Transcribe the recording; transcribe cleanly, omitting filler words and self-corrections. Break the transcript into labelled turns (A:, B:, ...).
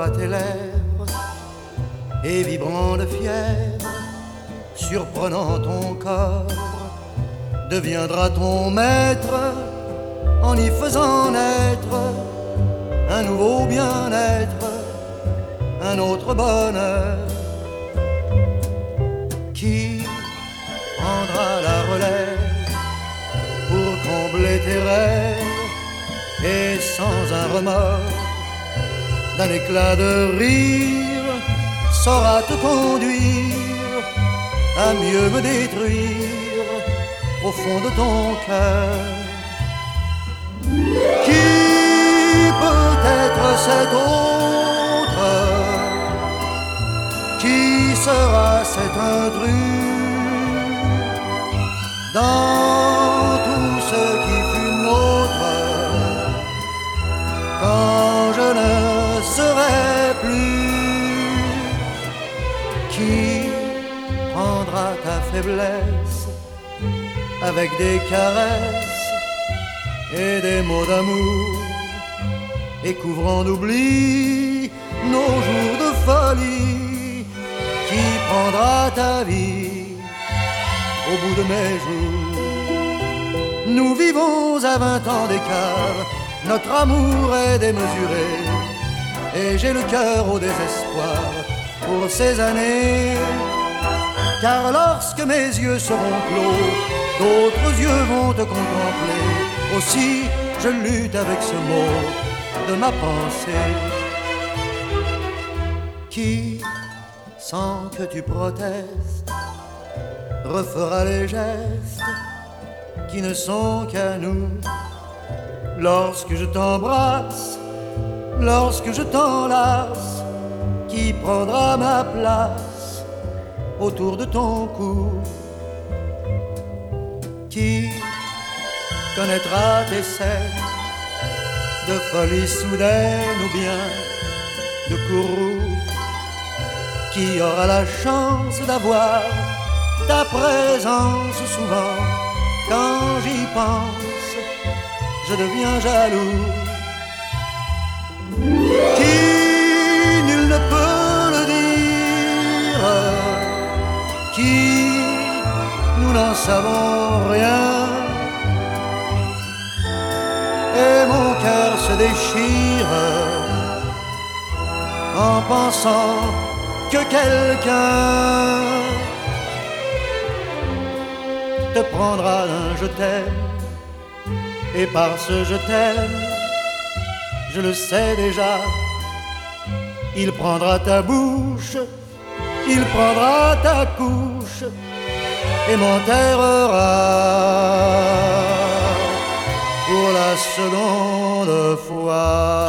A: à tes lèvres et vibrant de fièvre, surprenant ton corps, deviendra ton maître en y faisant naître un nouveau bien-être, un autre bonheur. Qui prendra la relève pour combler tes rêves et sans un remords, d'un éclat de rire, saura te conduire à mieux me détruire au fond de ton cœur. Qui peut être cet autre? Qui sera cet intrus dans tout ce qui fut nôtre quand je ne serai plus? Qui prendra ta faiblesse avec des caresses et des mots d'amour, et couvrant d'oubli nos jours de folie? Qui prendra ta vie au bout de mes jours? Nous vivons à 20 ans d'écart, notre amour est démesuré, et j'ai le cœur au désespoir pour ces années. Car lorsque mes yeux seront clos, d'autres yeux vont te contempler. Aussi je lutte avec ce mot de ma pensée. Qui, sans que tu protestes, refera les gestes qui ne sont qu'à nous? Lorsque je t'embrasse, lorsque je t'enlace, qui prendra ma place autour de ton cou? Qui connaîtra tes scènes de folie soudaine ou bien de courroux? Qui aura la chance d'avoir ta présence souvent? Quand j'y pense, je deviens jaloux. Qui, nul ne peut le dire, qui, nous n'en savons rien, et mon cœur se déchire en pensant que quelqu'un te prendra d'un je t'aime, et par ce je t'aime, je le sais déjà, il prendra ta bouche, il prendra ta couche et m'enterrera pour la seconde fois.